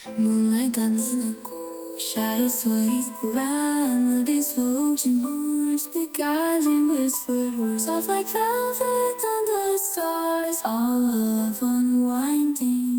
Moonlight dances in the cool, shadows sway around, melodies floating words, beguiling whispered words, soft like velvet under the stars, all love unwinding.